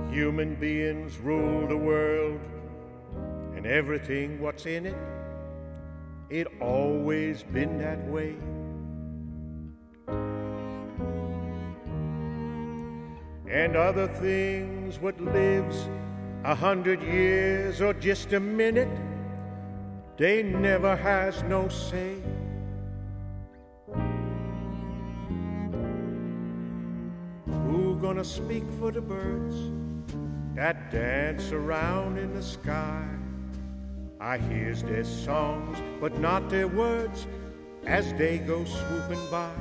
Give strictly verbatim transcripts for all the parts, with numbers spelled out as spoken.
Human beings rule the world, and everything what's in it, it always been that way. And other things what lives a hundred years or just a minute, they never has no say. Who gonna speak for the birds that dance around in the sky? I hears their songs, but not their words as they go swooping by.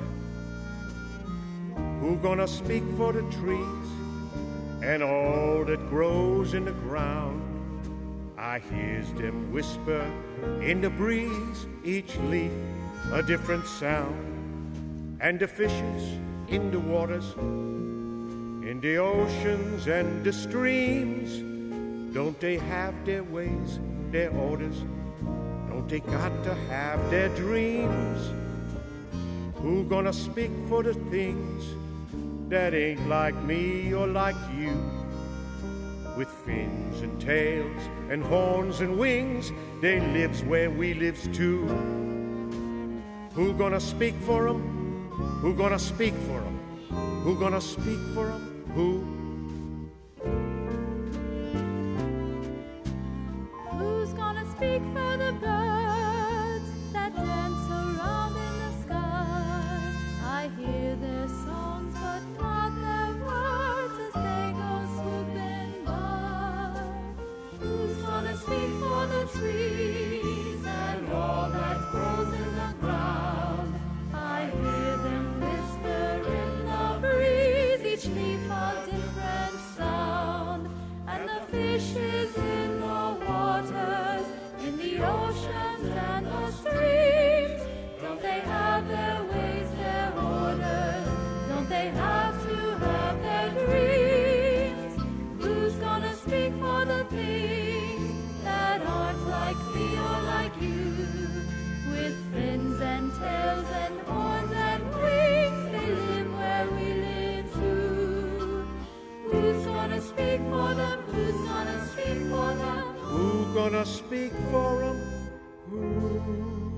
Who gonna speak for the trees and all that grows in the ground? I hears them whisper in the breeze, each leaf a different sound. And the fishes in the waters, in the oceans and the streams, don't they have their ways, their orders? Don't they got to have their dreams? Who gonna speak for the things that ain't like me or like you? With fins and tails and horns and wings, they lives where we lives too. Who gonna speak for 'em? Who gonna speak for 'em? Who gonna speak for 'em? Who? Who's gonna speak for the birds that dance around in the sky? I hear their songs, but not their words as they go swooping by. Who's gonna speak for the trees and all that grows in the ground? I hear them whisper in the breeze, each leaf a different sound. And the fishes in the waters, in the oceans and the streams, don't they have their ways, their orders? Don't they have to have their dreams? Who's gonna speak for the things that aren't like me or like you? With fins and tails and horns and wings, they live where we live too. Who's gonna speak for them? Who's gonna speak for them? Who gonna speak for 'em? Who?